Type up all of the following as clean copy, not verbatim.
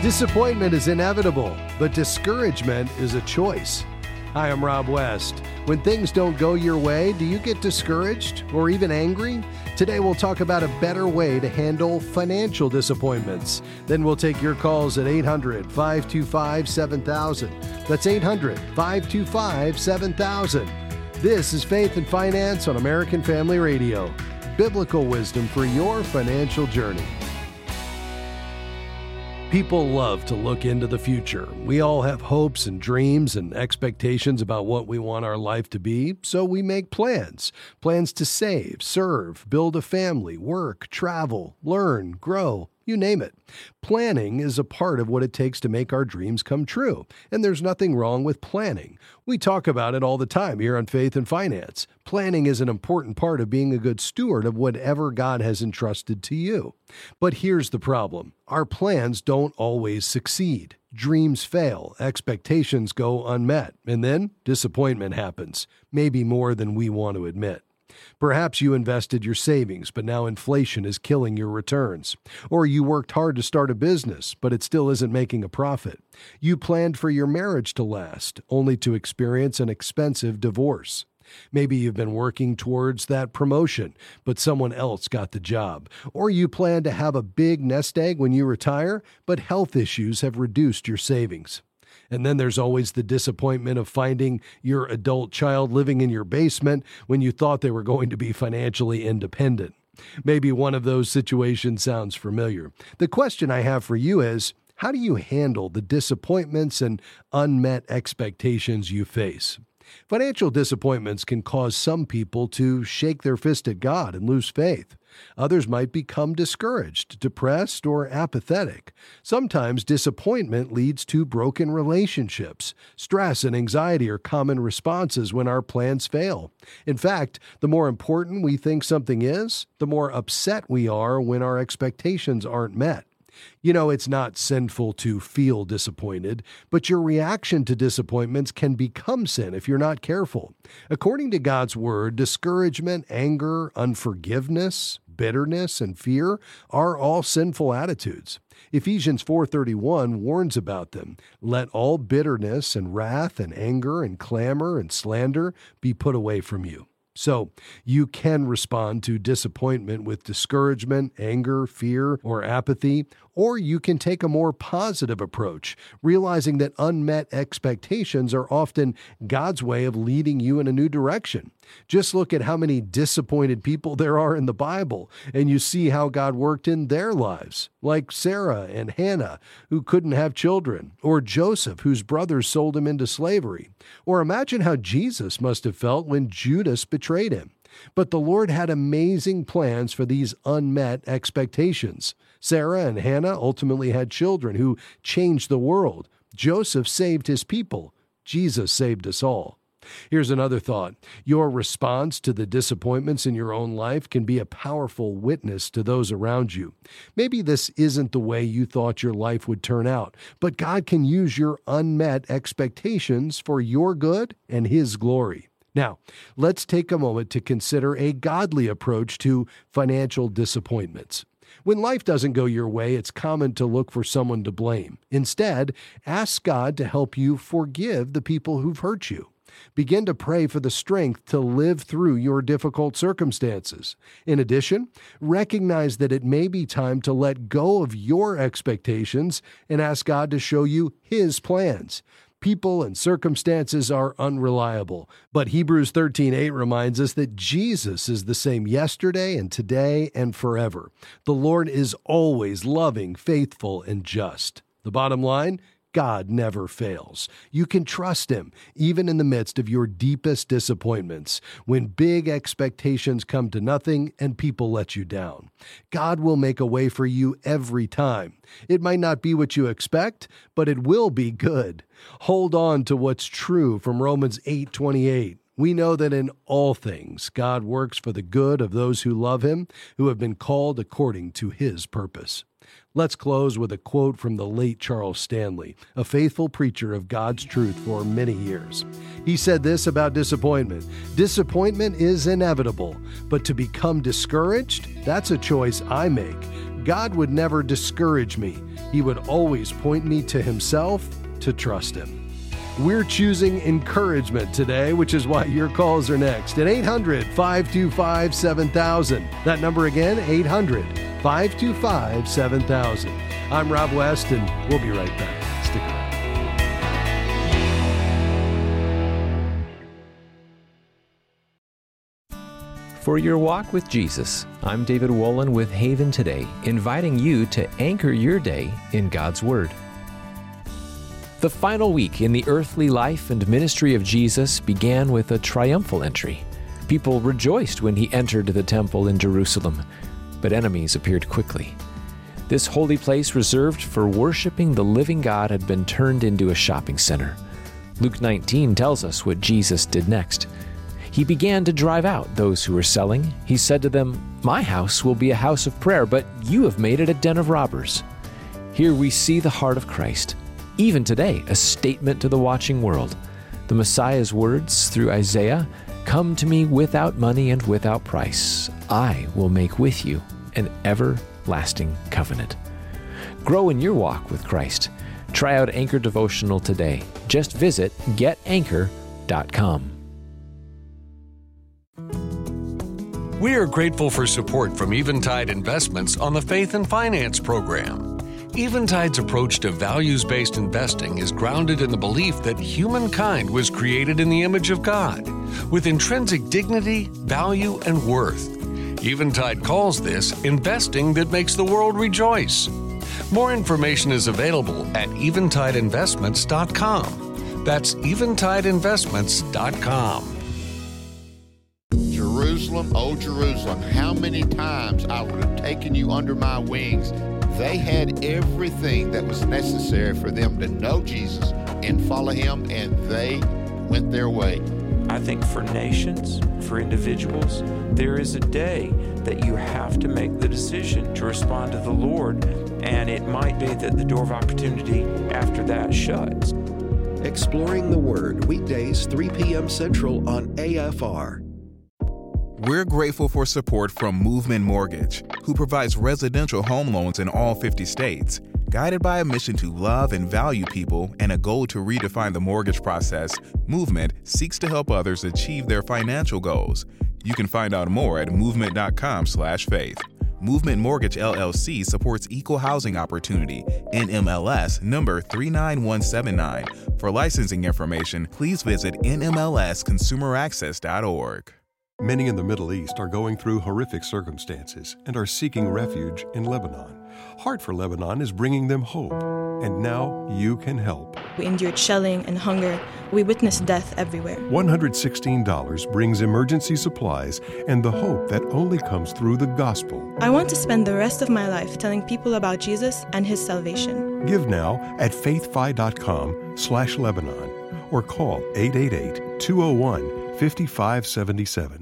Disappointment is inevitable, but discouragement is a choice. Hi, I'm Rob West. When things don't go your way, do you get discouraged or even angry? Today we'll talk about a better way to handle financial disappointments. Then we'll take your calls at 800-525-7000. That's 800-525-7000. This is Faith and Finance on American Family Radio. Biblical wisdom for your financial journey. People love to look into the future. We all have hopes and dreams and expectations about what we want our life to be, so we make plans. Plans to save, serve, build a family, work, travel, learn, grow, you name it. Planning is a part of what it takes to make our dreams come true, and there's nothing wrong with planning. We talk about it all the time here on Faith and Finance. Planning is an important part of being a good steward of whatever God has entrusted to you. But here's the problem. Our plans don't always succeed. Dreams fail, expectations go unmet, and then disappointment happens, maybe more than we want to admit. Perhaps you invested your savings, but now inflation is killing your returns. Or you worked hard to start a business, but it still isn't making a profit. You planned for your marriage to last, only to experience an expensive divorce. Maybe you've been working towards that promotion, but someone else got the job. Or you plan to have a big nest egg when you retire, but health issues have reduced your savings. And then there's always the disappointment of finding your adult child living in your basement when you thought they were going to be financially independent. Maybe one of those situations sounds familiar. The question I have for you is, how do you handle the disappointments and unmet expectations you face? Financial disappointments can cause some people to shake their fist at God and lose faith. Others might become discouraged, depressed, or apathetic. Sometimes disappointment leads to broken relationships. Stress and anxiety are common responses when our plans fail. In fact, the more important we think something is, the more upset we are when our expectations aren't met. You know, it's not sinful to feel disappointed, but your reaction to disappointments can become sin if you're not careful. According to God's word, discouragement, anger, unforgiveness, bitterness, and fear are all sinful attitudes. Ephesians 4:31 warns about them. Let all bitterness and wrath and anger and clamor and slander be put away from you. So you can respond to disappointment with discouragement, anger, fear, or apathy, or you can take a more positive approach, realizing that unmet expectations are often God's way of leading you in a new direction. Just look at how many disappointed people there are in the Bible, and you see how God worked in their lives, like Sarah and Hannah, who couldn't have children, or Joseph, whose brothers sold him into slavery. Or imagine how Jesus must have felt when Judas betrayed him. But the Lord had amazing plans for these unmet expectations. Sarah and Hannah ultimately had children who changed the world. Joseph saved his people. Jesus saved us all. Here's another thought. Your response to the disappointments in your own life can be a powerful witness to those around you. Maybe this isn't the way you thought your life would turn out, but God can use your unmet expectations for your good and His glory. Now, let's take a moment to consider a godly approach to financial disappointments. When life doesn't go your way, it's common to look for someone to blame. Instead, ask God to help you forgive the people who've hurt you. Begin to pray for the strength to live through your difficult circumstances. In addition, recognize that it may be time to let go of your expectations and ask God to show you His plans. People and circumstances are unreliable, but Hebrews 13:8 reminds us that Jesus is the same yesterday and today and forever. The Lord is always loving, faithful, and just. The bottom line, God never fails. You can trust Him, even in the midst of your deepest disappointments, when big expectations come to nothing and people let you down. God will make a way for you every time. It might not be what you expect, but it will be good. Hold on to what's true from Romans 8:28. We know that in all things, God works for the good of those who love Him, who have been called according to His purpose. Let's close with a quote from the late Charles Stanley, a faithful preacher of God's truth for many years. He said this about disappointment: "Disappointment is inevitable, but to become discouraged, that's a choice I make. God would never discourage me. He would always point me to Himself to trust Him. We're choosing encouragement today, which is why your calls are next at 800-525-7000. That number again, 800-525-7000. I'm Rob West, and we'll be right back. Stick around. For your walk with Jesus, I'm David Wolin with Haven Today, inviting you to anchor your day in God's Word. The final week in the earthly life and ministry of Jesus began with a triumphal entry. People rejoiced when He entered the temple in Jerusalem, but enemies appeared quickly. This holy place reserved for worshiping the living God had been turned into a shopping center. Luke 19 tells us what Jesus did next. He began to drive out those who were selling. He said to them, "My house will be a house of prayer, but you have made it a den of robbers." Here we see the heart of Christ. Even today, a statement to the watching world. The Messiah's words through Isaiah, "Come to me without money and without price. I will make with you an everlasting covenant." Grow in your walk with Christ. Try out Anchor Devotional today. Just visit getanchor.com. We are grateful for support from Eventide Investments on the Faith and Finance program. Eventide's approach to values-based investing is grounded in the belief that humankind was created in the image of God, with intrinsic dignity, value, and worth. Eventide calls this investing that makes the world rejoice. More information is available at eventideinvestments.com. That's eventideinvestments.com. Jerusalem, oh Jerusalem, how many times I would have taken you under my wings. They had everything that was necessary for them to know Jesus and follow Him, and they went their way. I think for nations, for individuals, there is a day that you have to make the decision to respond to the Lord, and it might be that the door of opportunity after that shuts. Exploring the Word, weekdays 3 p.m. Central on AFR. We're grateful for support from Movement Mortgage, who provides residential home loans in all 50 states. Guided by a mission to love and value people and a goal to redefine the mortgage process, Movement seeks to help others achieve their financial goals. You can find out more at movement.com/faith. Movement Mortgage LLC supports equal housing opportunity, NMLS number 39179. For licensing information, please visit nmlsconsumeraccess.org. Many in the Middle East are going through horrific circumstances and are seeking refuge in Lebanon. Heart for Lebanon is bringing them hope, and now you can help. We endured shelling and hunger. We witnessed death everywhere. $116 brings emergency supplies and the hope that only comes through the gospel. I want to spend the rest of my life telling people about Jesus and His salvation. Give now at faithfi.com/Lebanon or call 888-201-5577.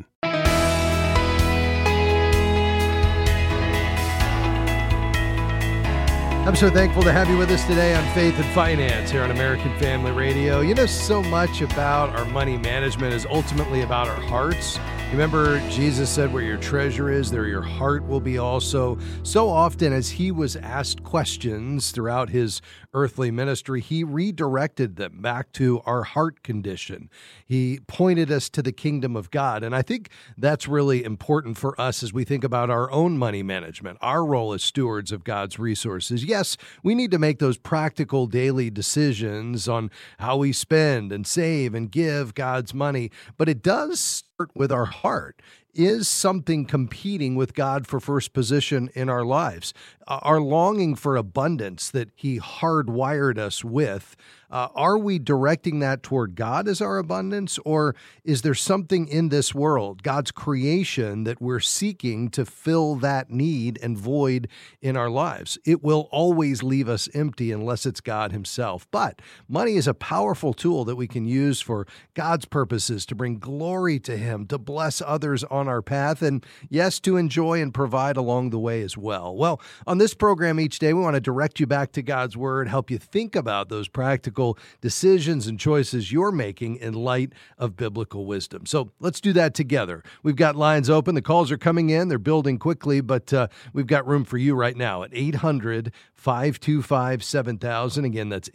I'm so thankful to have you with us today on Faith and Finance here on American Family Radio. You know, so much about our money management is ultimately about our hearts. Remember, Jesus said, where your treasure is, there your heart will be also. So often as He was asked questions throughout His earthly ministry, He redirected them back to our heart condition. He pointed us to the kingdom of God. And I think that's really important for us as we think about our own money management, our role as stewards of God's resources. Yes, we need to make those practical daily decisions on how we spend and save and give God's money, but it does start with our heart. Is something competing with God for first position in our lives? Our longing for abundance that He hardwired us with, are we directing that toward God as our abundance, or is there something in this world, God's creation, that we're seeking to fill that need and void in our lives? It will always leave us empty unless it's God Himself. But money is a powerful tool that we can use for God's purposes, to bring glory to Him, to bless others on on our path, and yes, to enjoy and provide along the way as well. Well, on this program each day, we want to direct you back to God's Word, help you think about those practical decisions and choices you're making in light of biblical wisdom. So let's do that together. We've got lines open. The calls are coming in. They're building quickly, but we've got room for you right now at 800-525-7000. Again, that's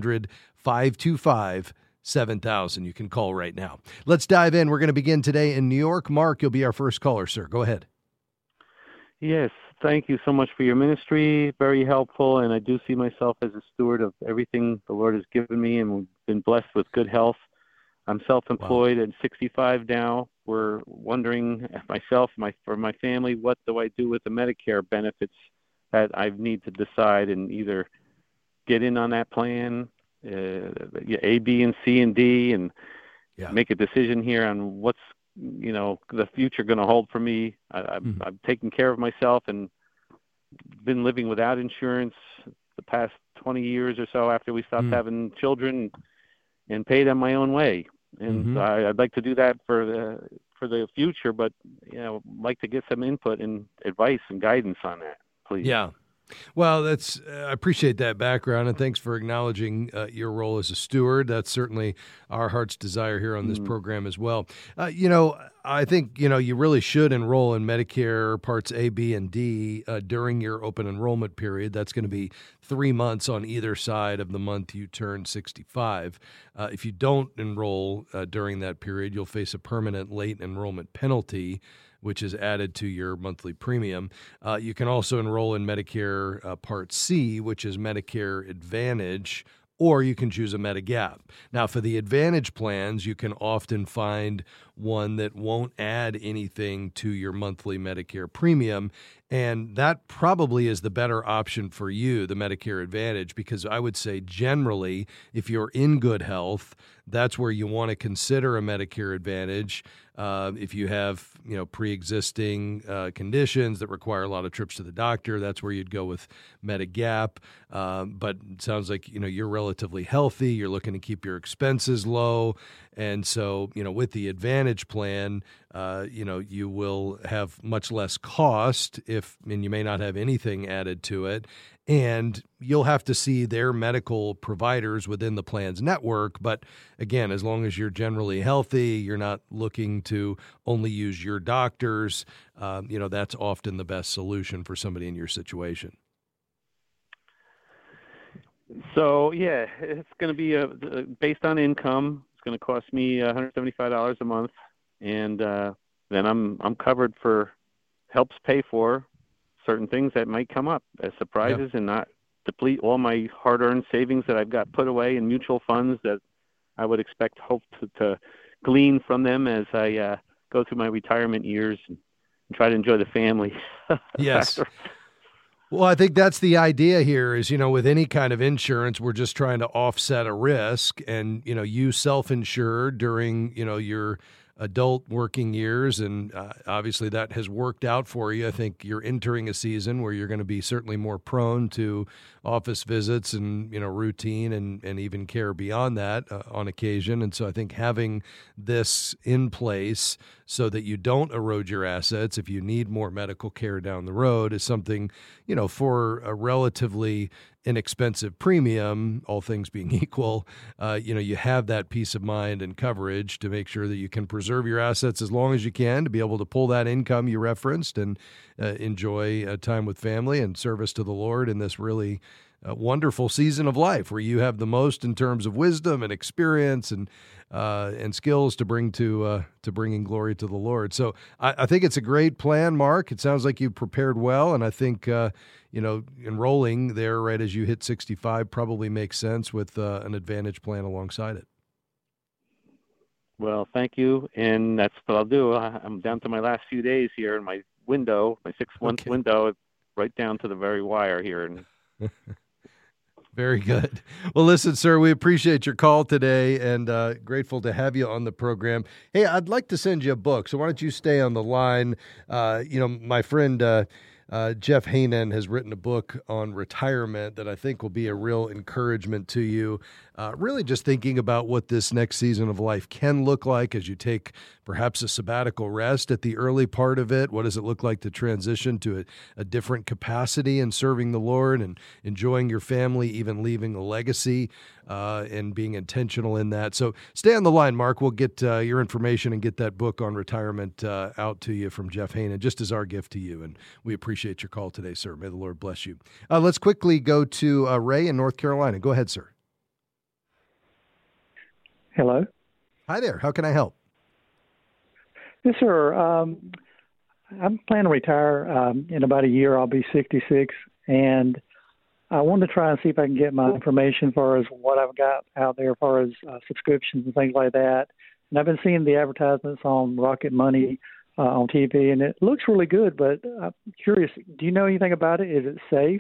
800-525-7000. You can call right now. Let's dive in. We're going to begin today in New York. Mark, you'll be our first caller, sir. Go ahead. Yes, thank you so much for your ministry. Very helpful, and I do see myself as a steward of everything the Lord has given me, and we've been blessed with good health. I'm self-employed at 65 now. We're wondering, myself, for my family, what do I do with the Medicare benefits that I need to decide and either get in on that plan, A, B, and C, and D, and make a decision here on what's the future going to hold for me. I've taken care of myself and been living without insurance the past 20 years or so after we stopped having children, and paid on my own way. And I'd like to do that for the future, but like to get some input and advice and guidance on that, please. Yeah. Well, I appreciate that background, and thanks for acknowledging your role as a steward. That's certainly our heart's desire here on this program as well. I think, you really should enroll in Medicare Parts A, B, and D during your open enrollment period. That's going to be 3 months on either side of the month you turn 65. If you don't enroll during that period, you'll face a permanent late enrollment penalty, which is added to your monthly premium. You can also enroll in Medicare Part C, which is Medicare Advantage, or you can choose a Medigap. Now, for the Advantage plans, you can often find one that won't add anything to your monthly Medicare premium, and that probably is the better option for you, the Medicare Advantage, because I would say generally, if you're in good health, that's where you want to consider a Medicare Advantage. If you have, pre-existing conditions that require a lot of trips to the doctor, that's where you'd go with Medigap. But it sounds like, you're relatively healthy. You're looking to keep your expenses low. And so, with the Advantage plan, you will have much less cost and you may not have anything added to it. And you'll have to see their medical providers within the plan's network. But again, as long as you're generally healthy, you're not looking to only use your doctors, that's often the best solution for somebody in your situation. So, it's going to be based on income. It's going to cost me $175 a month. And then I'm covered for, helps pay for certain things that might come up as surprises and not deplete all my hard-earned savings that I've got put away in mutual funds that I would hope to glean from them as I go through my retirement years and try to enjoy the family. Yes. Well, I think that's the idea here is, with any kind of insurance, we're just trying to offset a risk, and, you self-insure during, your adult working years, and obviously that has worked out for you. I think you're entering a season where you're going to be certainly more prone to office visits and routine and even care beyond that on occasion. And so I think having this in place so that you don't erode your assets if you need more medical care down the road is something, for a relatively inexpensive premium, all things being equal, you have that peace of mind and coverage to make sure that you can preserve your assets as long as you can to be able to pull that income you referenced and enjoy time with family and service to the Lord in this really wonderful season of life where you have the most in terms of wisdom and experience and skills to bring to bringing glory to the Lord. So I think it's a great plan, Mark. It sounds like you prepared well, and I think enrolling there right as you hit 65 probably makes sense with an Advantage plan alongside it. Well, thank you, and that's what I'll do. I'm down to my last few days here in my window, my 6-month window, right down to the very wire here. And very good. Well, listen, sir, we appreciate your call today and grateful to have you on the program. Hey, I'd like to send you a book, so why don't you stay on the line? My friend Jeff Haanen has written a book on retirement that I think will be a real encouragement to you. really just thinking about what this next season of life can look like as you take perhaps a sabbatical rest at the early part of it. What does it look like to transition to a different capacity in serving the Lord and enjoying your family, even leaving a legacy and being intentional in that? So stay on the line, Mark. We'll get your information and get that book on retirement out to you from Jeff Haanen, just as our gift to you. And we appreciate your call today, sir. May the Lord bless you. Let's quickly go to Ray in North Carolina. Go ahead, sir. Hello. Hi there. How can I help? Yes, sir. I'm planning to retire in about a year. I'll be 66, and I wanted to try and see if I can get my information as far as what I've got out there as far as subscriptions and things like that. And I've been seeing the advertisements on Rocket Money on TV, and it looks really good, but I'm curious, do you know anything about it? Is it safe?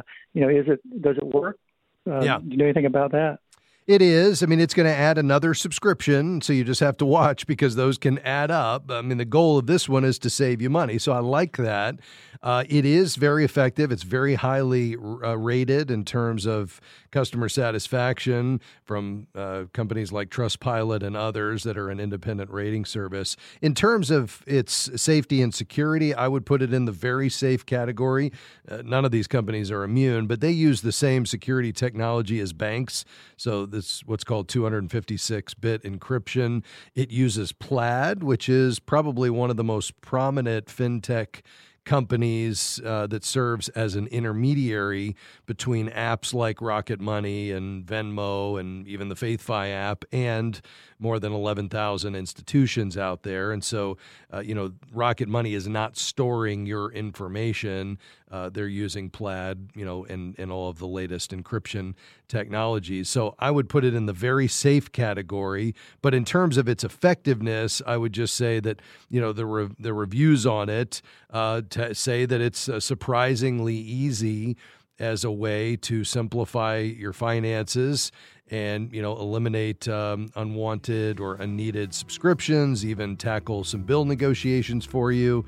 Does it work? Yeah. Do you know anything about that? It is. I mean, it's going to add another subscription, so you just have to watch because those can add up. I mean, the goal of this one is to save you money, so I like that. It is very effective. It's very highly rated in terms of customer satisfaction from companies like Trustpilot and others that are an independent rating service. In terms of its safety and security, I would put it in the very safe category. None of these companies are immune, but they use the same security technology as banks. So this is what's called 256-bit encryption. It uses Plaid, which is probably one of the most prominent fintech companies that serves as an intermediary between apps like Rocket Money and Venmo and even the FaithFi app and more than 11,000 institutions out there. And so, Rocket Money is not storing your information. They're using Plaid, and all of the latest encryption technologies. So I would put it in the very safe category. But in terms of its effectiveness, I would just say that, the reviews on it to say that it's surprisingly easy as a way to simplify your finances and, eliminate unwanted or unneeded subscriptions, even tackle some bill negotiations for you.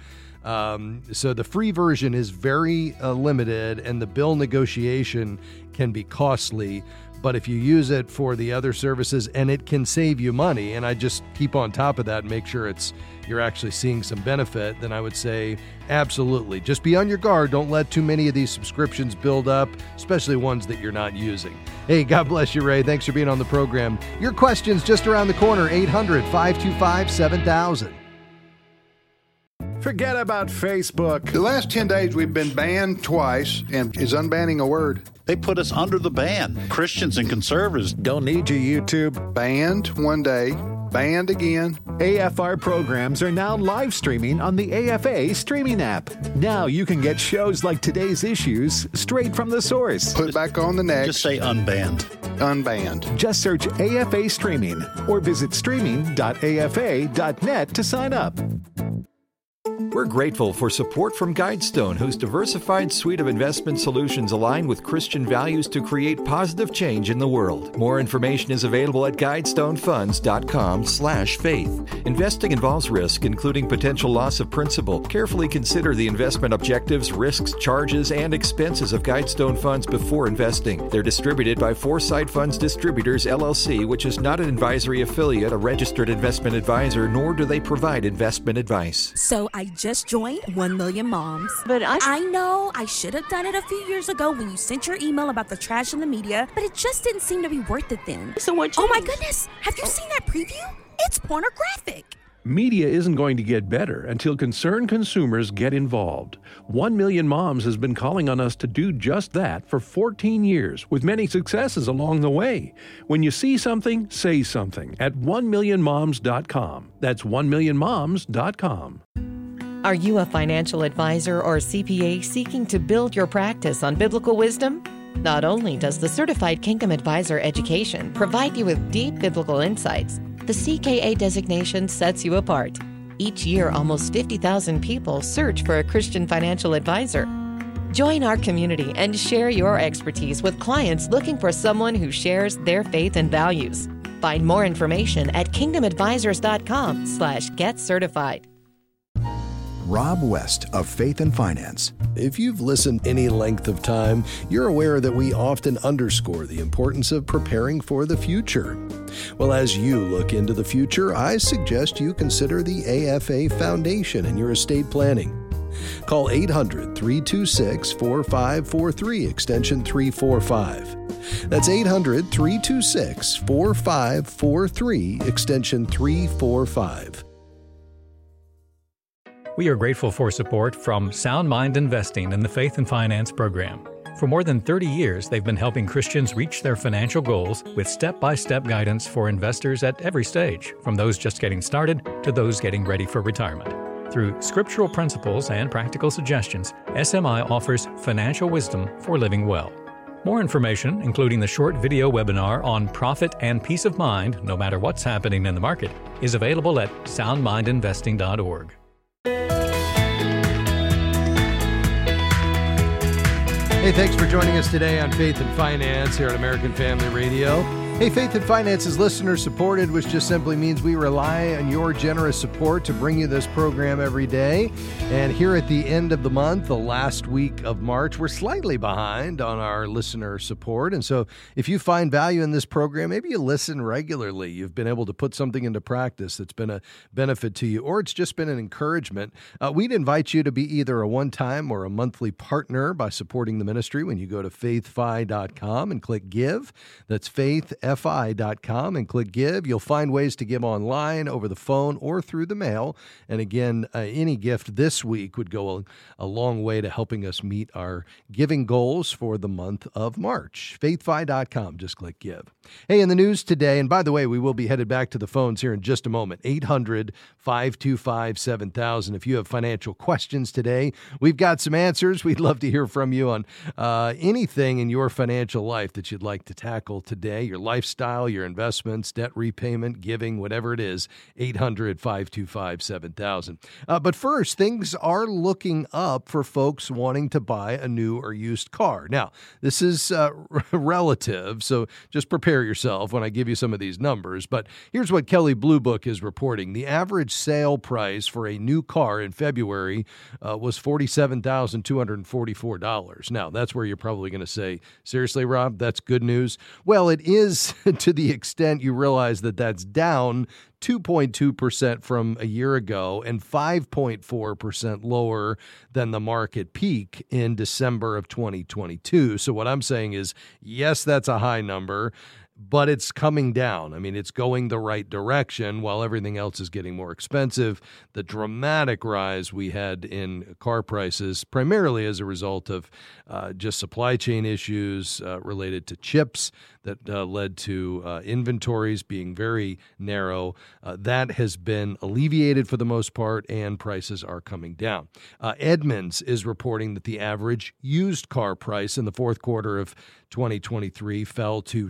So the free version is very limited, and the bill negotiation can be costly. But if you use it for the other services, and it can save you money, and I just keep on top of that and make sure you're actually seeing some benefit, then I would say absolutely. Just be on your guard. Don't let too many of these subscriptions build up, especially ones that you're not using. Hey, God bless you, Ray. Thanks for being on the program. Your questions just around the corner, 800-525-7000. Forget about Facebook. The last 10 days we've been banned twice, and is unbanning a word? They put us under the ban. Christians and conservatives don't need you, YouTube. Banned one day, banned again. AFR programs are now live streaming on the AFA streaming app. Now you can get shows like Today's Issues straight from the source. Put back on the next. Just say unbanned. Unbanned. Just search AFA Streaming or visit streaming.afa.net to sign up. We're grateful for support from Guidestone, whose diversified suite of investment solutions align with Christian values to create positive change in the world. More information is available at guidestonefunds.com/faith. Investing involves risk, including potential loss of principal. Carefully consider the investment objectives, risks, charges, and expenses of Guidestone Funds before investing. They're distributed by Foresight Funds Distributors, LLC, which is not an advisory affiliate, a registered investment advisor, nor do they provide investment advice. So I just joined 1 Million Moms. But I know I should have done it a few years ago when you sent your email about the trash in the media, but it just didn't seem to be worth it then. So what changed? Oh my goodness, have you seen that preview? It's pornographic. Media isn't going to get better until concerned consumers get involved. 1 Million Moms has been calling on us to do just that for 14 years, with many successes along the way. When you see something, say something at 1millionmoms.com. That's 1millionmoms.com. Are you a financial advisor or CPA seeking to build your practice on biblical wisdom? Not only does the Certified Kingdom Advisor education provide you with deep biblical insights, the CKA designation sets you apart. Each year, almost 50,000 people search for a Christian financial advisor. Join our community and share your expertise with clients looking for someone who shares their faith and values. Find more information at kingdomadvisors.com/getcertified. Rob West of Faith and Finance. If you've listened any length of time, you're aware that we often underscore the importance of preparing for the future. Well, as you look into the future, I suggest you consider the AFA Foundation in your estate planning. Call 800-326-4543, extension 345. That's 800-326-4543, extension 345. We are grateful for support from Sound Mind Investing and the Faith and Finance program. For more than 30 years, they've been helping Christians reach their financial goals with step-by-step guidance for investors at every stage, from those just getting started to those getting ready for retirement. Through scriptural principles and practical suggestions, SMI offers financial wisdom for living well. More information, including the short video webinar on profit and peace of mind, no matter what's happening in the market, is available at soundmindinvesting.org. Hey, thanks for joining us today on Faith and Finance here at American Family Radio. Hey, Faith and Finance is listener-supported, which just simply means we rely on your generous support to bring you this program every day. And here at the end of the month, the last week of March, we're slightly behind on our listener support. And so if you find value in this program, maybe you listen regularly. You've been able to put something into practice that's been a benefit to you, or it's just been an encouragement. We'd invite you to be either a one-time or a monthly partner by supporting the ministry when you go to faithfi.com and click Give. That's faithfi.com and click Give. You'll find ways to give online, over the phone, or through the mail. And again, any gift this week would go a long way to helping us meet our giving goals for the month of March. faithfi.com, just click Give. Hey, in the news today, and by the way, we will be headed back to the phones here in just a moment, 800-525-7000. If you have financial questions today, we've got some answers. We'd love to hear from you on anything in your financial life that you'd like to tackle today, your lifestyle, your investments, debt repayment, giving, whatever it is, 800-525-7000. But first, things are looking up for folks wanting to buy a new or used car. Now, this is relative, so just prepare yourself when I give you some of these numbers. But here's what Kelley Blue Book is reporting. The average sale price for a new car in February was $47,244. Now, that's where you're probably going to say, seriously, Rob, that's good news? Well, it is to the extent you realize that that's down 2.2% from a year ago and 5.4% lower than the market peak in December of 2022. So what I'm saying is, yes, that's a high number, but it's coming down. I mean, it's going the right direction while everything else is getting more expensive. The dramatic rise we had in car prices, primarily as a result of just supply chain issues related to chips that led to inventories being very narrow. That has been alleviated for the most part, and prices are coming down. Edmunds is reporting that the average used car price in the fourth quarter of 2023 fell to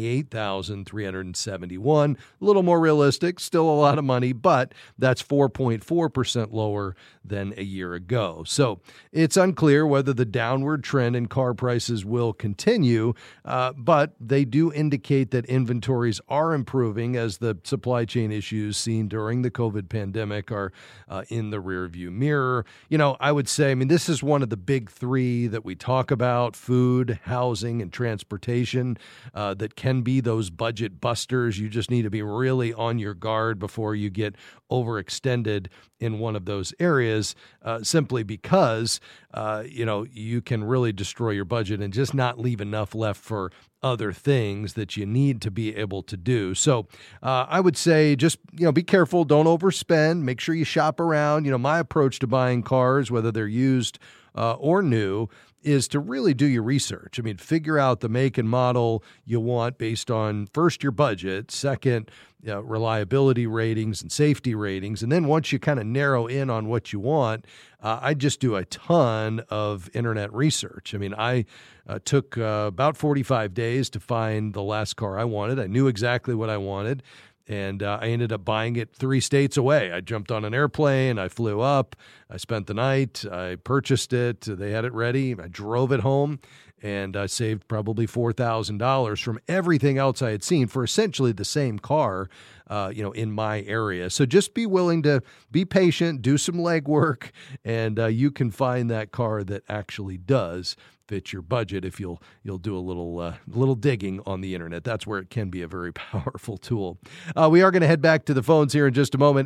$28,371. A little more realistic, still a lot of money, but that's 4.4% lower than a year ago. So it's unclear whether the downward trend in car prices will continue, but they do indicate that inventories are improving as the supply chain issues seen during the COVID pandemic are in the rearview mirror. You know, I would say, this is one of the big three that we talk about: food, housing, and transportation, that can be those budget busters. You just need to be really on your guard before you get overextended in one of those areas, simply because, you can really destroy your budget and just not leave enough left for other things that you need to be able to do. So I would say just, be careful. Don't overspend. Make sure you shop around. My approach to buying cars, whether they're used or new, is to really do your research. Figure out the make and model you want based on, first, your budget, second, reliability ratings and safety ratings. And then once you kind of narrow in on what you want, I just do a ton of internet research. I took about 45 days to find the last car I wanted. I knew exactly what I wanted. And I ended up buying it 3 states away. I jumped on an airplane. I flew up. I spent the night. I purchased it. They had it ready. I drove it home. And I saved probably $4,000 from everything else I had seen for essentially the same car in my area. So just be willing to be patient, do some legwork, and you can find that car that actually does fit your budget if you'll do a little digging on the internet. That's where it can be a very powerful tool. We are going to head back to the phones here in just a moment.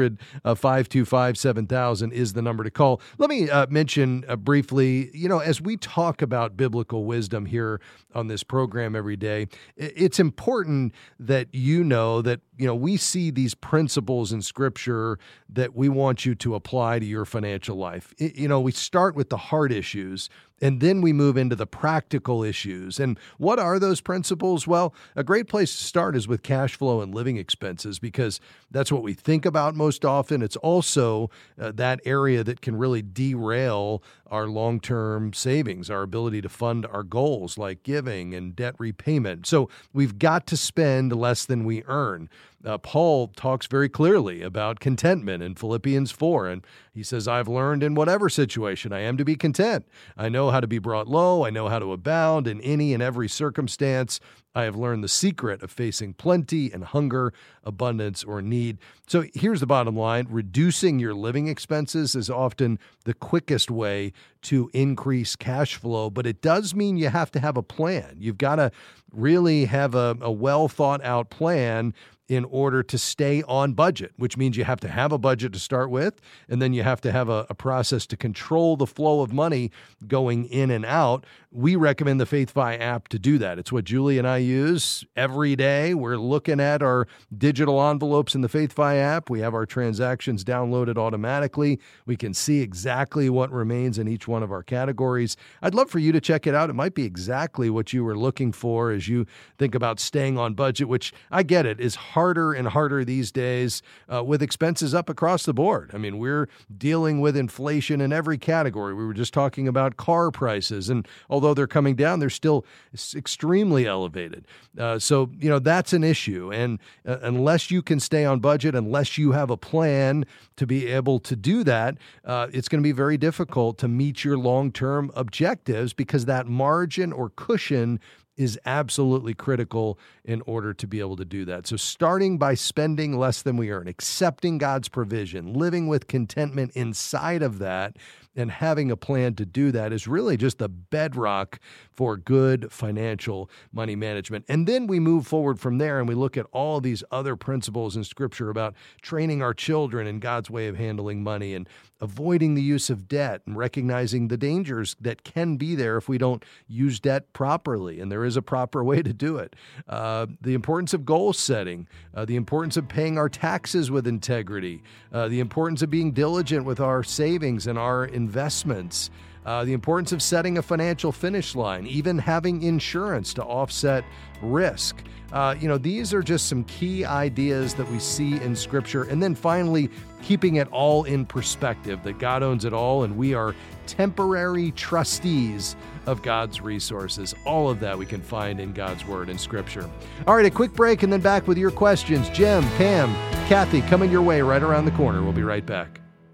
800-525-7000 is the number to call. Let me mention briefly, as we talk about biblical wisdom here on this program every day, it's important that that we see these principles in Scripture that we want you to apply to your financial life. We start with the hard issues, and then we move into the practical issues. And what are those principles? Well, a great place to start is with cash flow and living expenses, because that's what we think about most often. It's also that area that can really derail our long-term savings, our ability to fund our goals like giving and debt repayment. So we've got to spend less than we earn. Paul talks very clearly about contentment in Philippians 4, and he says, I've learned in whatever situation I am to be content. I know how to be brought low. I know how to abound in any and every circumstance. I have learned the secret of facing plenty and hunger, abundance, or need. So here's the bottom line. Reducing your living expenses is often the quickest way to increase cash flow, but it does mean you have to have a plan. You've got to really have a well thought out plan in order to stay on budget, which means you have to have a budget to start with, and then you have to have a process to control the flow of money going in and out. We recommend the FaithFi app to do that. It's what Julie and I use every day. We're looking at our digital envelopes in the FaithFi app. We have our transactions downloaded automatically. We can see exactly what remains in each one of our categories. I'd love for you to check it out. It might be exactly what you were looking for as you think about staying on budget, which I get it is harder and harder these days with expenses up across the board. I mean, we're dealing with inflation in every category. We were just talking about car prices, and although they're coming down, they're still extremely elevated. So that's an issue. And unless you can stay on budget, unless you have a plan to be able to do that, it's going to be very difficult to meet your long-term objectives, because that margin or cushion is absolutely critical in order to be able to do that. So starting by spending less than we earn, accepting God's provision, living with contentment inside of that, and having a plan to do that is really just the bedrock for good financial money management. And then we move forward from there and we look at all these other principles in Scripture about training our children in God's way of handling money and avoiding the use of debt and recognizing the dangers that can be there if we don't use debt properly. And there is a proper way to do it. The importance of goal setting, the importance of paying our taxes with integrity, the importance of being diligent with our savings and our investments, the importance of setting a financial finish line, even having insurance to offset risk. These are just some key ideas that we see in Scripture. And then finally, keeping it all in perspective, that God owns it all and we are temporary trustees of God's resources. All of that we can find in God's Word and Scripture. All right, a quick break and then back with your questions. Jim, Pam, Kathy, coming your way right around the corner. We'll be right back.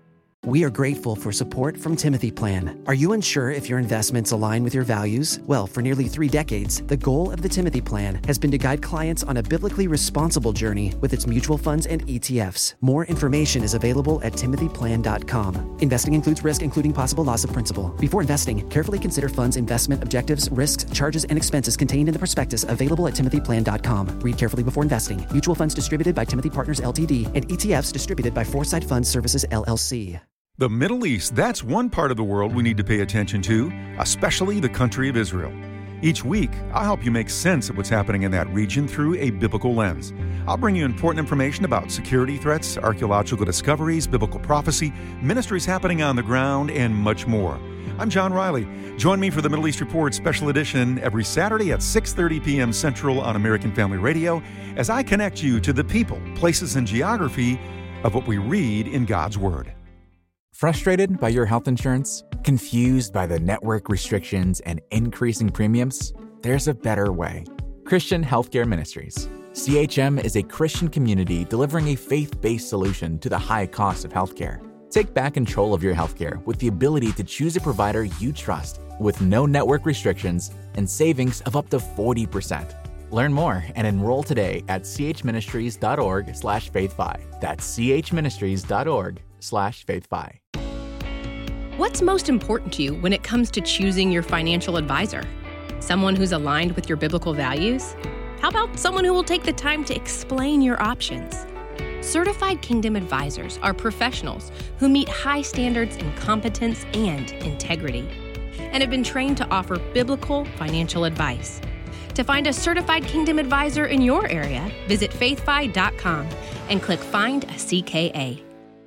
We are grateful for support from Timothy Plan. Are you unsure if your investments align with your values? Well, for nearly 3 decades, the goal of the Timothy Plan has been to guide clients on a biblically responsible journey with its mutual funds and ETFs. More information is available at timothyplan.com. Investing includes risk, including possible loss of principal. Before investing, carefully consider funds' investment objectives, risks, charges, and expenses contained in the prospectus available at timothyplan.com. Read carefully before investing. Mutual funds distributed by Timothy Partners LTD and ETFs distributed by Foresight Fund Services LLC. The Middle East, that's one part of the world we need to pay attention to, especially the country of Israel. Each week, I'll help you make sense of what's happening in that region through a biblical lens. I'll bring you important information about security threats, archaeological discoveries, biblical prophecy, ministries happening on the ground, and much more. I'm John Riley. Join me for the Middle East Report Special Edition every Saturday at 6:30 p.m. Central on American Family Radio as I connect you to the people, places, and geography of what we read in God's Word. Frustrated by your health insurance? Confused by the network restrictions and increasing premiums? There's a better way. Christian Healthcare Ministries. CHM is a Christian community delivering a faith-based solution to the high cost of healthcare. Take back control of your healthcare with the ability to choose a provider you trust with no network restrictions and savings of up to 40%. Learn more and enroll today at chministries.org/faithfi. That's chministries.org/faithfi. What's most important to you when it comes to choosing your financial advisor? Someone who's aligned with your biblical values? How about someone who will take the time to explain your options? Certified Kingdom Advisors are professionals who meet high standards in competence and integrity and have been trained to offer biblical financial advice. To find a Certified Kingdom Advisor in your area, visit faithfi.com and click Find a CKA.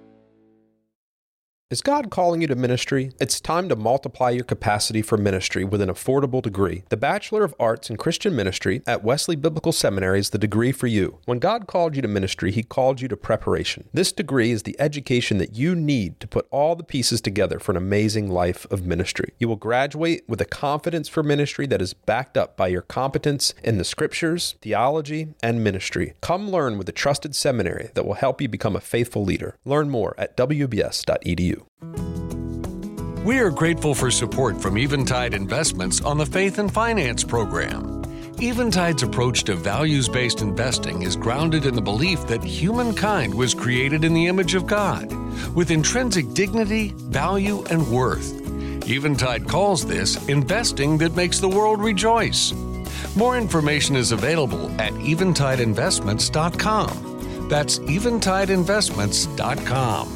Is God calling you to ministry? It's time to multiply your capacity for ministry with an affordable degree. The Bachelor of Arts in Christian Ministry at Wesley Biblical Seminary is the degree for you. When God called you to ministry, He called you to preparation. This degree is the education that you need to put all the pieces together for an amazing life of ministry. You will graduate with a confidence for ministry that is backed up by your competence in the scriptures, theology, and ministry. Come learn with a trusted seminary that will help you become a faithful leader. Learn more at wbs.edu. We are grateful for support from Eventide Investments on the Faith and Finance program. Eventide's approach to values-based investing is grounded in the belief that humankind was created in the image of God, with intrinsic dignity, value, and worth. Eventide calls this investing that makes the world rejoice. More information is available at eventideinvestments.com. That's eventideinvestments.com.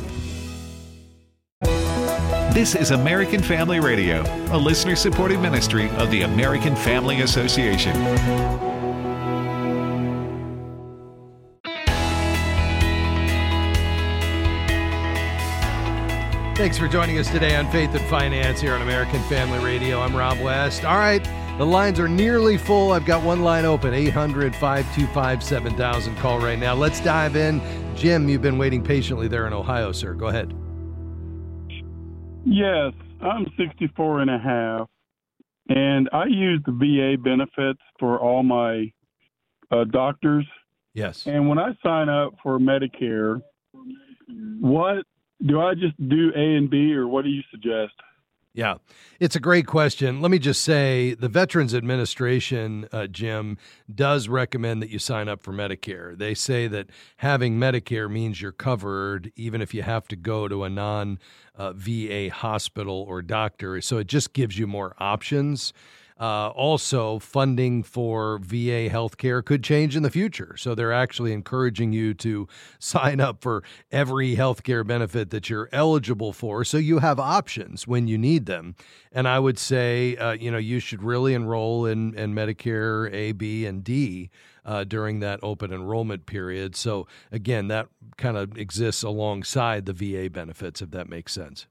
This is American Family Radio, a listener-supported ministry of the American Family Association. Thanks for joining us today on Faith and Finance here on American Family Radio. I'm Rob West. All right, the lines are nearly full. I've got one line open, 800-525-7000. Call right now. Let's dive in. Jim, you've been waiting patiently there in Ohio, sir. Go ahead. Yes, I'm 64 and a half, and I use the VA benefits for all my doctors. Yes. And when I sign up for Medicare, what do I just do, A and B, or what do you suggest? Yeah, it's a great question. Let me just say the Veterans Administration, Jim, does recommend that you sign up for Medicare. They say that having Medicare means you're covered even if you have to go to a non-VA hospital or doctor. So it just gives you more options. Also, funding for VA healthcare could change in the future. So they're actually encouraging you to sign up for every healthcare benefit that you're eligible for so you have options when you need them. And I would say, you should really enroll in Medicare A, B, and D during that open enrollment period. So again, that kind of exists alongside the VA benefits, if that makes sense.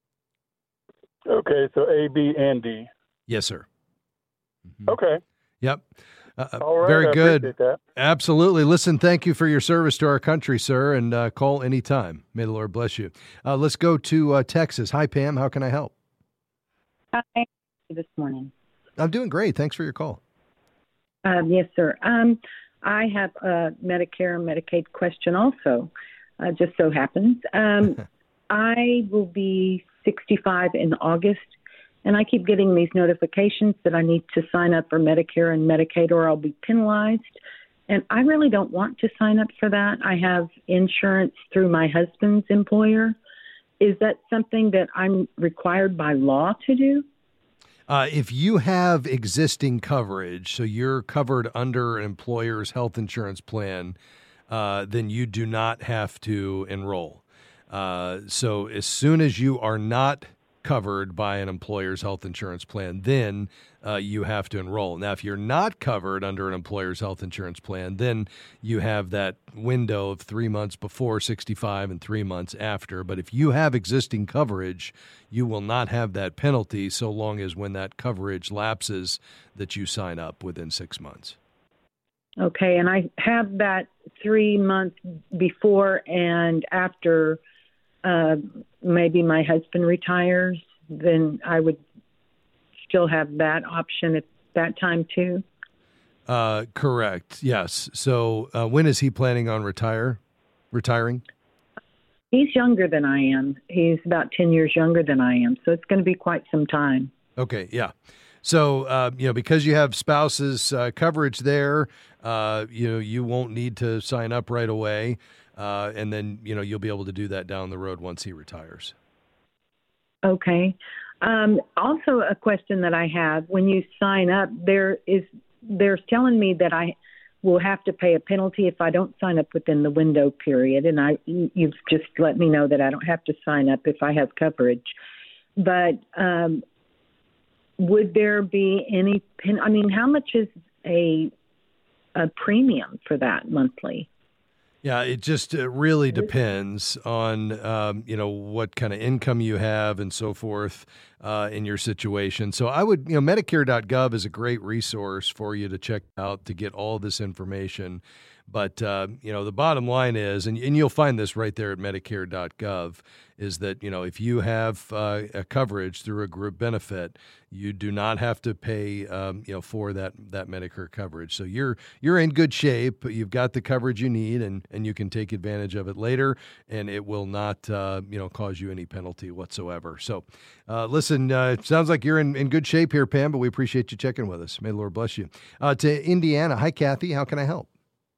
Okay, so A, B, and D. Yes, sir. Okay. Yep. All right. Very good. I appreciate that. Absolutely. Listen, thank you for your service to our country, sir, and call anytime. May the Lord bless you. Let's go to Texas. Hi, Pam. How can I help? Hi. This morning. I'm doing great. Thanks for your call. Yes, sir. I have a Medicare and Medicaid question also. Just so happens. I will be 65 in August. And I keep getting these notifications that I need to sign up for Medicare and Medicaid or I'll be penalized. And I really don't want to sign up for that. I have insurance through my husband's employer. Is that something that I'm required by law to do? If you have existing coverage, so you're covered under an employer's health insurance plan, then you do not have to enroll. So as soon as you are not covered by an employer's health insurance plan, then you have to enroll. Now, if you're not covered under an employer's health insurance plan, then you have that window of 3 months before 65 and 3 months after. But if you have existing coverage, you will not have that penalty so long as when that coverage lapses that you sign up within 6 months. Okay, and I have that 3 months before and after maybe my husband retires, then I would still have that option at that time too? Correct, yes. So when is he planning on retiring? He's younger than I am. He's about 10 years younger than I am, so it's going to be quite some time. Okay, yeah. So, because you have spouse's coverage there, you won't need to sign up right away. And then, you'll be able to do that down the road once he retires. Okay. Also, a question that I have, when you sign up, they're telling me that I will have to pay a penalty if I don't sign up within the window period. And you've just let me know that I don't have to sign up if I have coverage. But would there be any how much is a premium for that monthly? Yeah, it just really depends on, what kind of income you have and so forth in your situation. So I would, Medicare.gov is a great resource for you to check out to get all this information. But, the bottom line is, and you'll find this right there at Medicare.gov, is that, if you have a coverage through a group benefit, you do not have to pay, for that Medicare coverage. So you're in good shape. You've got the coverage you need, and you can take advantage of it later, and it will not, cause you any penalty whatsoever. So, listen, it sounds like you're in good shape here, Pam, but we appreciate you checking with us. May the Lord bless you. To Indiana. Hi, Kathy. How can I help?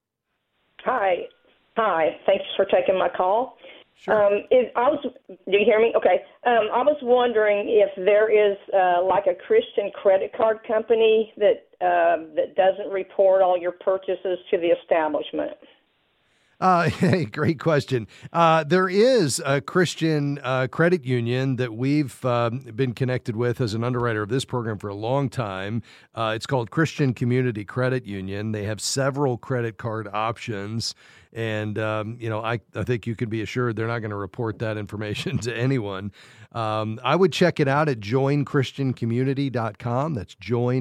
Hi. Thanks for taking my call. Sure. Do you hear me? Okay. I was wondering if there is like a Christian credit card company that doesn't report all your purchases to the establishment. Great question. There is a Christian credit union that we've been connected with as an underwriter of this program for a long time. It's called Christian Community Credit Union. They have several credit card options. And, I think you can be assured they're not going to report that information to anyone. I would check it out at joinchristiancommunity.com. That's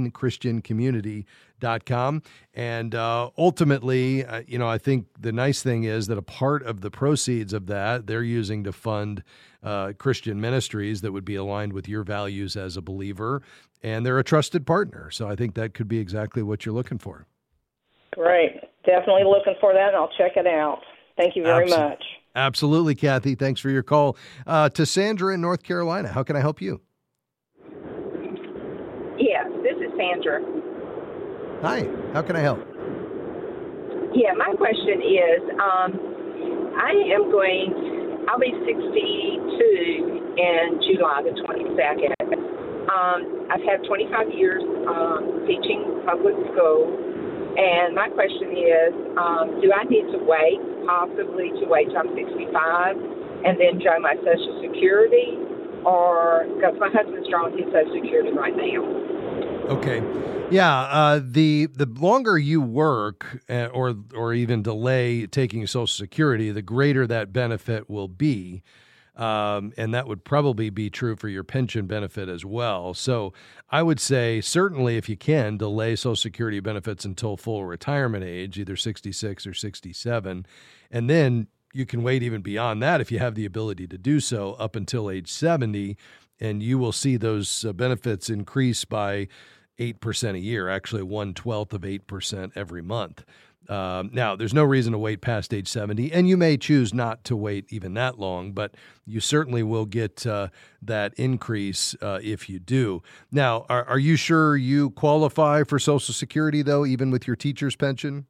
joinchristiancommunity.com. And ultimately, I think the nice thing is that a part of the proceeds of that they're using to fund Christian ministries that would be aligned with your values as a believer. And they're a trusted partner. So I think that could be exactly what you're looking for. Great. Definitely looking for that, and I'll check it out. Thank you very much. Absolutely, Kathy. Thanks for your call. To Sandra in North Carolina, how can I help you? Yes, this is Sandra. Hi. How can I help? Yeah, my question is, I'll be 62 in July the 22nd. I've had 25 years teaching public school. And my question is, do I need to possibly wait till I'm 65 and then draw my Social Security? Or, because my husband's drawing his Social Security right now. Okay. Yeah, the longer you work or even delay taking Social Security, the greater that benefit will be. And that would probably be true for your pension benefit as well. So I would say certainly if you can, delay Social Security benefits until full retirement age, either 66 or 67. And then you can wait even beyond that if you have the ability to do so up until age 70. And you will see those benefits increase by 8% a year, actually 1/12 of 8% every month. Now, there's no reason to wait past age 70, and you may choose not to wait even that long, but you certainly will get that increase if you do. Now, are you sure you qualify for Social Security, though, even with your teacher's pension?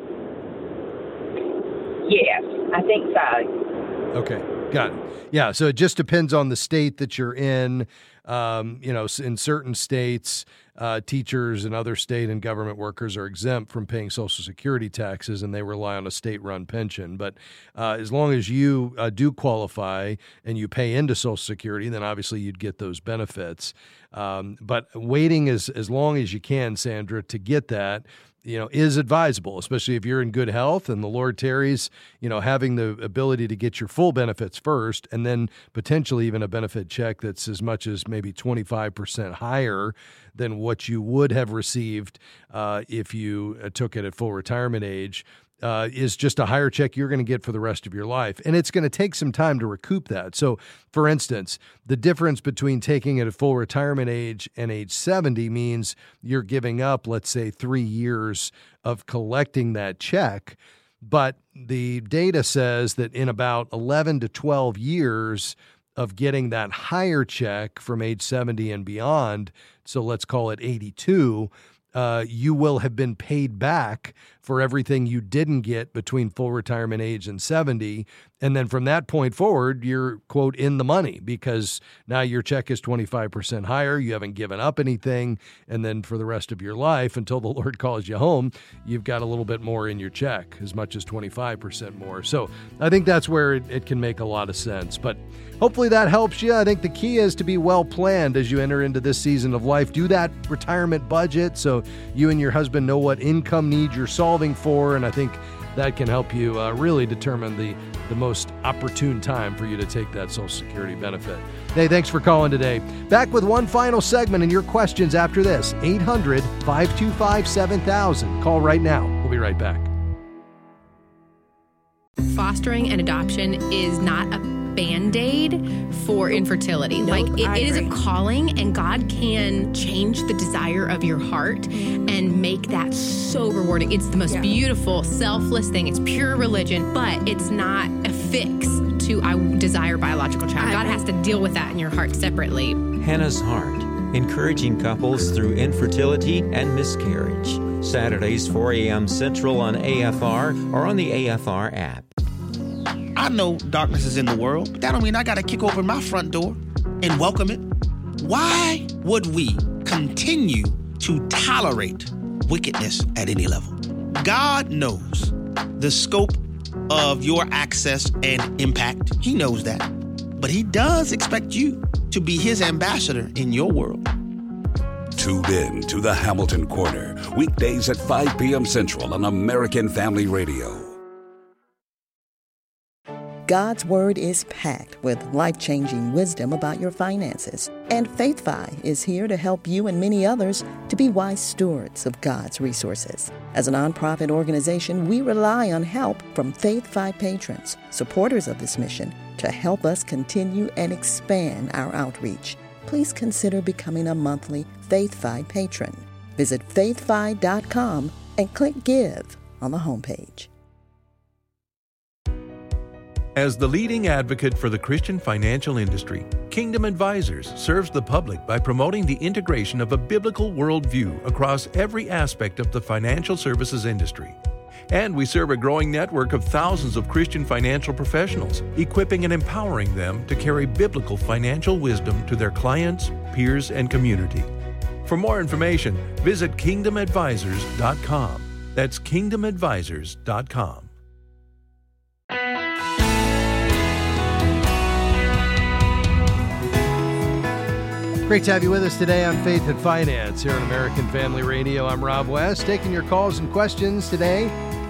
Yes, I think so. Okay, got it. Yeah, so it just depends on the state that you're in. In certain states, teachers and other state and government workers are exempt from paying Social Security taxes, and they rely on a state-run pension. But as long as you do qualify and you pay into Social Security, then obviously you'd get those benefits. But waiting as long as you can, Sandra, to get that, is advisable, especially if you're in good health and the Lord tarries, having the ability to get your full benefits first and then potentially even a benefit check that's as much as maybe 25% higher than what you would have received if you took it at full retirement age. Is just a higher check you're going to get for the rest of your life. And it's going to take some time to recoup that. So, for instance, the difference between taking it at full retirement age and age 70 means you're giving up, let's say, 3 years of collecting that check. But the data says that in about 11 to 12 years, of getting that higher check from age 70 and beyond, so let's call it 82, you will have been paid back for everything you didn't get between full retirement age and 70. And then from that point forward, you're, quote, in the money because now your check is 25% higher. You haven't given up anything. And then for the rest of your life, until the Lord calls you home, you've got a little bit more in your check, as much as 25% more. So I think that's where it can make a lot of sense. But hopefully that helps you. I think the key is to be well planned as you enter into this season of life. Do that retirement budget so you and your husband know what income needs you're solving for. And I think that can help you really determine the most opportune time for you to take that Social Security benefit. Hey, thanks for calling today. Back with one final segment and your questions after this. 800-525-7000. Call right now. We'll be right back. Fostering and adoption is not a Band-Aid for infertility. Nope, it is a calling, and God can change the desire of your heart and make that so rewarding. It's the most beautiful, selfless thing. It's pure religion, but it's not a fix to I desire biological child. God has to deal with that in your heart separately. Hannah's Heart, encouraging couples through infertility and miscarriage. Saturdays, 4 a.m. Central on AFR or on the AFR app. I know darkness is in the world, but that don't mean I got to kick open my front door and welcome it. Why would we continue to tolerate wickedness at any level? God knows the scope of your access and impact. He knows that. But he does expect you to be his ambassador in your world. Tune in to the Hamilton Corner, weekdays at 5 p.m. Central on American Family Radio. God's Word is packed with life-changing wisdom about your finances. And FaithFi is here to help you and many others to be wise stewards of God's resources. As a nonprofit organization, we rely on help from FaithFi patrons, supporters of this mission, to help us continue and expand our outreach. Please consider becoming a monthly FaithFi patron. Visit faithfi.com and click Give on the homepage. As the leading advocate for the Christian financial industry, Kingdom Advisors serves the public by promoting the integration of a biblical worldview across every aspect of the financial services industry. And we serve a growing network of thousands of Christian financial professionals, equipping and empowering them to carry biblical financial wisdom to their clients, peers, and community. For more information, visit kingdomadvisors.com. That's kingdomadvisors.com. Great to have you with us today on Faith and Finance here on American Family Radio. I'm Rob West, taking your calls and questions today.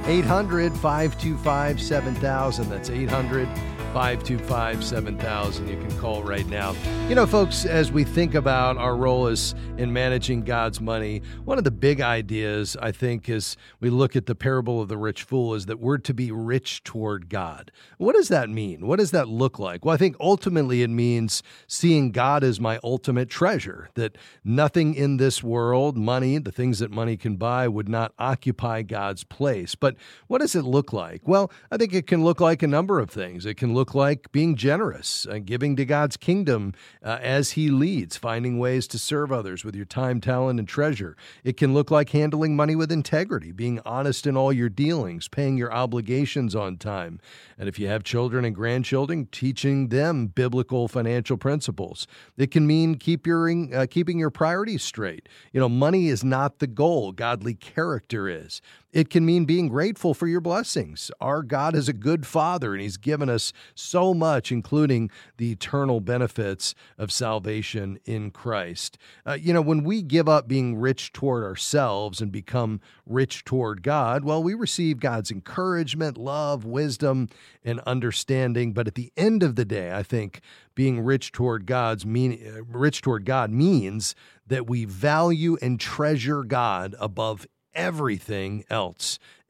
800-525-7000. That's 800-525-7000. You can call right now. You know, folks, as we think about our role as in managing God's money, one of the big ideas, I think, as we look at the parable of the rich fool, is that we're to be rich toward God. What does that mean? What does that look like? Well, I think ultimately it means seeing God as my ultimate treasure, that nothing in this world, money, the things that money can buy, would not occupy God's place. But what does it look like? Well, I think it can look like a number of things. It can look like being generous, giving to God's kingdom as He leads, finding ways to serve others with your time, talent, and treasure. It can look like handling money with integrity, being honest in all your dealings, paying your obligations on time. And if you have children and grandchildren, teaching them biblical financial principles. It can mean keeping your priorities straight. You know, money is not the goal. Godly character is. It can mean being grateful for your blessings. Our God is a good Father, and He's given us so much, including the eternal benefits of salvation in Christ. When we give up being rich toward ourselves and become rich toward God, well, we receive God's encouragement, love, wisdom, and understanding. But at the end of the day, I think being rich toward God means that we value and treasure God above everything else.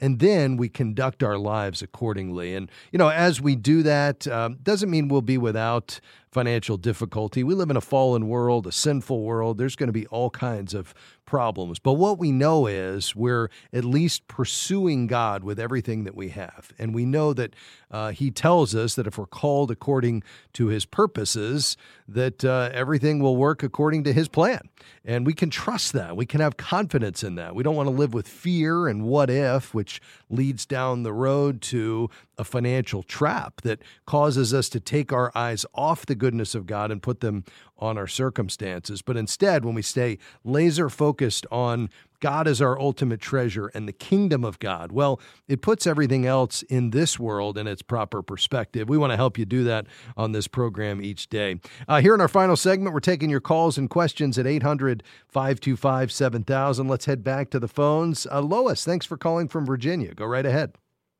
and then we conduct our lives accordingly. And, as we do that, doesn't mean we'll be without financial difficulty. We live in a fallen world, a sinful world. There's going to be all kinds of problems. But what we know is we're at least pursuing God with everything that we have. And we know that he tells us that if we're called according to his purposes, that everything will work according to his plan. And we can trust that. We can have confidence in that. We don't want to live with fear and what if, which leads down the road to a financial trap that causes us to take our eyes off the goodness of God and put them on our circumstances. But instead, when we stay laser focused on God as our ultimate treasure and the kingdom of God, well, it puts everything else in this world in its proper perspective. We want to help you do that on this program each day. Here in our final segment, we're taking your calls and questions at 800-525-7000. Let's head back to the phones. Lois, thanks for calling from Virginia. Go right ahead.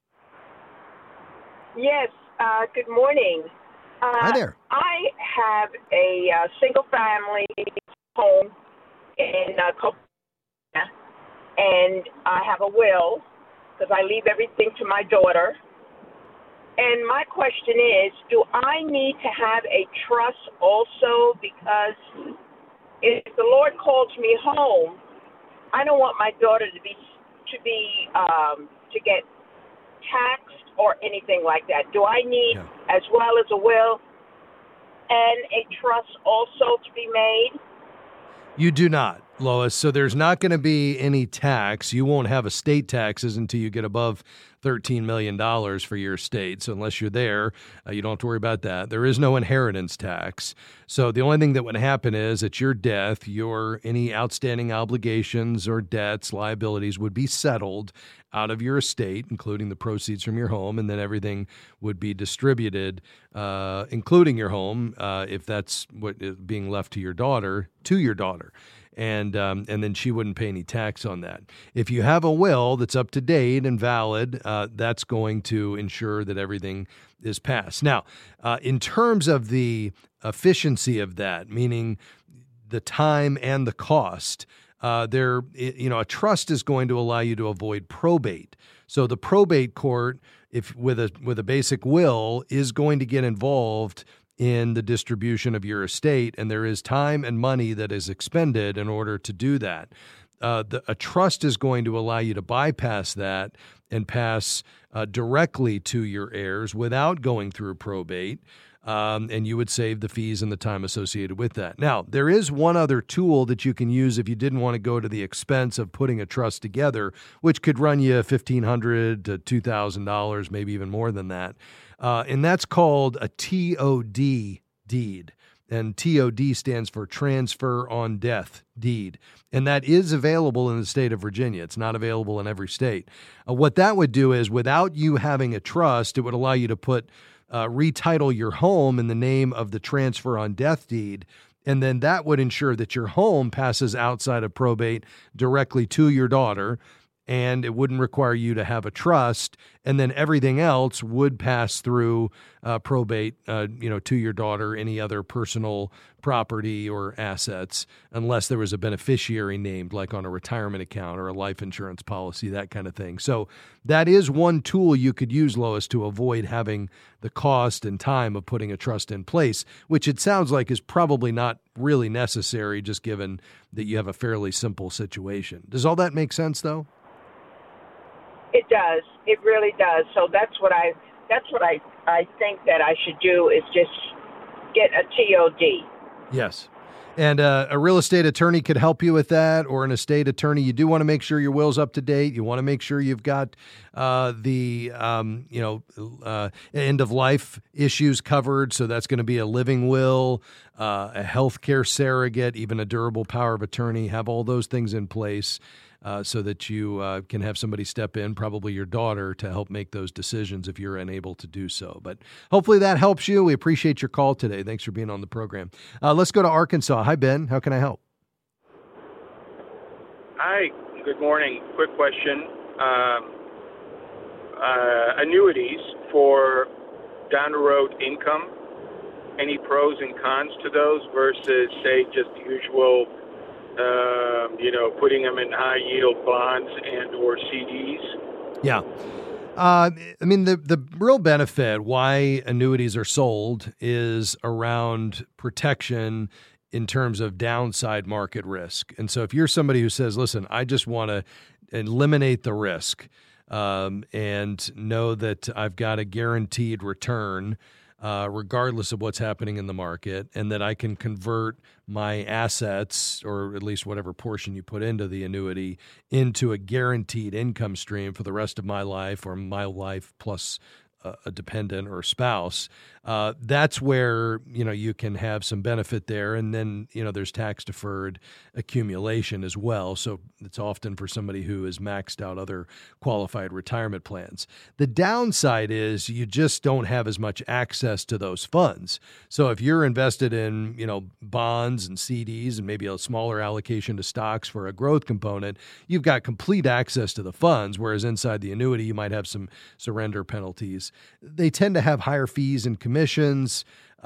Yes, good morning. Hi there. I have a single-family home in Copenhagen, and I have a will because I leave everything to my daughter. And my question is, do I need to have a trust also? Because if the Lord calls me home, I don't want my daughter to get taxed or anything like that. Do I need, as well as a will and a trust also to be made? You do not, Lois. So there's not going to be any tax. You won't have estate taxes until you get above $13 million for your estate. So unless you're there, you don't have to worry about that. There is no inheritance tax. So the only thing that would happen is at your death, any outstanding obligations or debts, liabilities would be settled out of your estate, including the proceeds from your home, and then everything would be distributed, including your home, if that's what is being left to your daughter. And then she wouldn't pay any tax on that. If you have a will that's up to date and valid, that's going to ensure that everything is passed. Now, in terms of the efficiency of that, meaning the time and the cost, a trust is going to allow you to avoid probate. So the probate court, if with a basic will, is going to get involved in the distribution of your estate, and there is time and money that is expended in order to do that. A trust is going to allow you to bypass that and pass directly to your heirs without going through probate, and you would save the fees and the time associated with that. Now, there is one other tool that you can use if you didn't want to go to the expense of putting a trust together, which could run you $1,500 to $2,000, maybe even more than that. And that's called a TOD deed. And TOD stands for Transfer on Death Deed. And that is available in the state of Virginia. It's not available in every state. What that would do is, without you having a trust, it would allow you to retitle your home in the name of the Transfer on Death Deed. And then that would ensure that your home passes outside of probate directly to your daughter, and it wouldn't require you to have a trust, and then everything else would pass through probate, to your daughter, any other personal property or assets, unless there was a beneficiary named, like on a retirement account or a life insurance policy, that kind of thing. So that is one tool you could use, Lois, to avoid having the cost and time of putting a trust in place, which it sounds like is probably not really necessary, just given that you have a fairly simple situation. Does all that make sense, though? It does. It really does. So that's what I think that I should do, is just get a TOD. Yes. And a real estate attorney could help you with that, or an estate attorney. You do want to make sure your will's up to date. You want to make sure you've got the end of life issues covered. So that's going to be a living will, a healthcare surrogate, even a durable power of attorney. Have all those things in place so that you can have somebody step in, probably your daughter, to help make those decisions if you're unable to do so. But hopefully that helps you. We appreciate your call today. Thanks for being on the program. Let's go to Arkansas. Hi, Ben. How can I help? Hi. Good morning. Quick question. Annuities for down the road income. Any pros and cons to those versus, say, just the usual putting them in high yield bonds and or CDs? Yeah. I mean, the real benefit why annuities are sold is around protection in terms of downside market risk. And so if you're somebody who says, listen, I just want to eliminate the risk and know that I've got a guaranteed return regardless of what's happening in the market, and that I can convert my assets, or at least whatever portion you put into the annuity, into a guaranteed income stream for the rest of my life, or my life plus a dependent or spouse, that's where, you can have some benefit there. And then, there's tax deferred accumulation as well. So it's often for somebody who has maxed out other qualified retirement plans. The downside is you just don't have as much access to those funds. So if you're invested in, bonds and CDs and maybe a smaller allocation to stocks for a growth component, you've got complete access to the funds. Whereas inside the annuity, you might have some surrender penalties. They tend to have higher fees and commissions.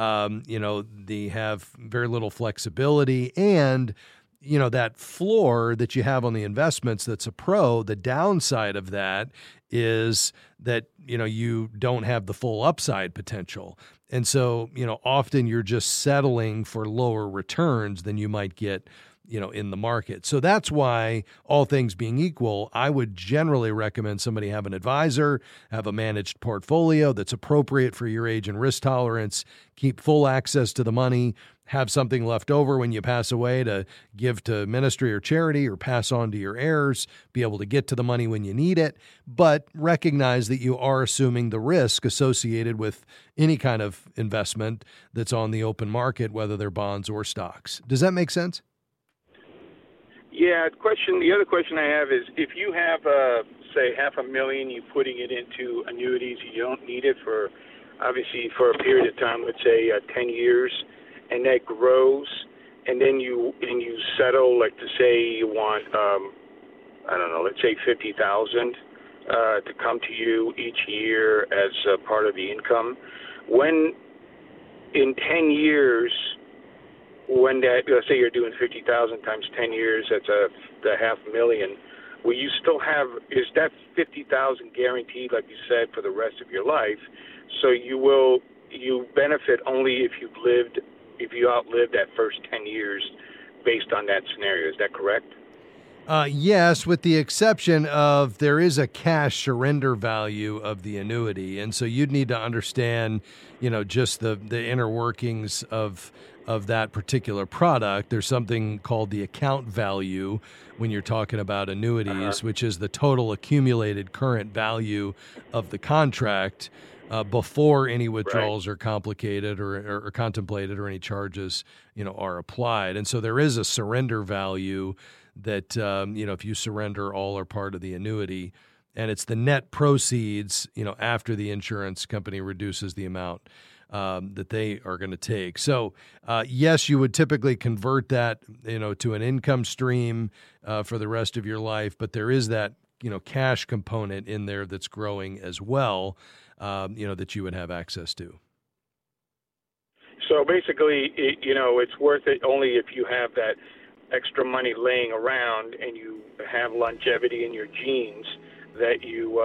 They have very little flexibility, and that floor that you have on the investments, that's a pro. The downside of that is that you don't have the full upside potential, and so often you're just settling for lower returns than you might get in the market. So that's why, all things being equal, I would generally recommend somebody have an advisor, have a managed portfolio that's appropriate for your age and risk tolerance, keep full access to the money, have something left over when you pass away to give to ministry or charity or pass on to your heirs, be able to get to the money when you need it, but recognize that you are assuming the risk associated with any kind of investment that's on the open market, whether they're bonds or stocks. Does that make sense? Yeah, the other question I have is, if you have, say, $500,000, you're putting it into annuities, you don't need it for a period of time, let's say 10 years, and that grows, and then you settle, like, to say you want, let's say $50,000 to come to you each year as part of the income. When in 10 years, when that, let's say you're doing 50,000 times 10 years, that's the $500,000. Will you still have? Is that 50,000 guaranteed, like you said, for the rest of your life? So you benefit only if you outlive that first 10 years, based on that scenario. Is that correct? Yes, with the exception of there is a cash surrender value of the annuity, and so you'd need to understand, just the inner workings of that particular product. There's something called the account value when you're talking about annuities, which is the total accumulated current value of the contract before any withdrawals are complicated or contemplated, or any charges are applied. And so there is a surrender value that if you surrender all or part of the annuity, and it's the net proceeds after the insurance company reduces the amount that they are going to take. So, yes, you would typically convert that, to an income stream for the rest of your life, but there is that, cash component in there that's growing as well, that you would have access to. So basically, it's worth it only if you have that extra money laying around and you have longevity in your genes, that you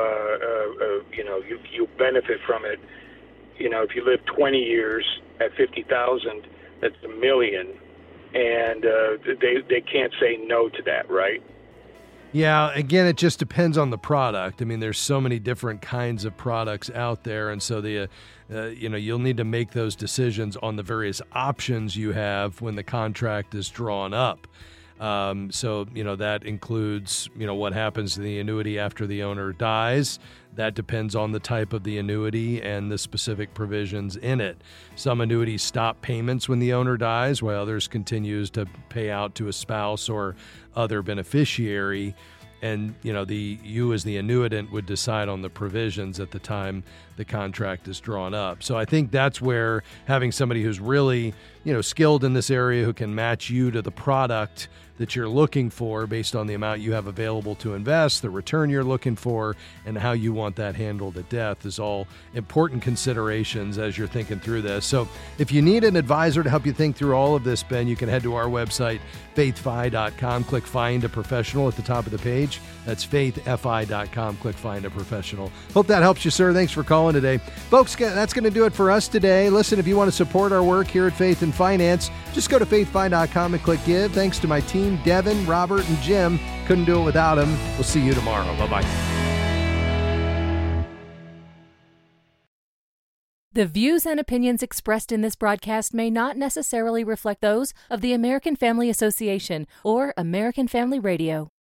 benefit from it. If you live 20 years at 50,000, that's $1 million, and they can't say no to that, right? Yeah, again, it just depends on the product. I mean, there's so many different kinds of products out there, and so you'll need to make those decisions on the various options you have when the contract is drawn up. So that includes, what happens to the annuity after the owner dies. That depends on the type of the annuity and the specific provisions in it. Some annuities stop payments when the owner dies, while others continues to pay out to a spouse or other beneficiary. And, you as the annuitant would decide on the provisions at the time the contract is drawn up. So I think that's where having somebody who's really, skilled in this area, who can match you to the product that you're looking for based on the amount you have available to invest, the return you're looking for, and how you want that handled at death is all important considerations as you're thinking through this. So if you need an advisor to help you think through all of this, Ben, you can head to our website, faithfi.com, click Find a Professional at the top of the page. That's faithfi.com, click Find a Professional. Hope that helps you, sir. Thanks for calling today. Folks, that's going to do it for us today. Listen, if you want to support our work here at Faith and Finance, just go to faithfi.com and click Give. Thanks to my team, Devin, Robert, and Jim. Couldn't do it without them. We'll see you tomorrow. Bye-bye. The views and opinions expressed in this broadcast may not necessarily reflect those of the American Family Association or American Family Radio.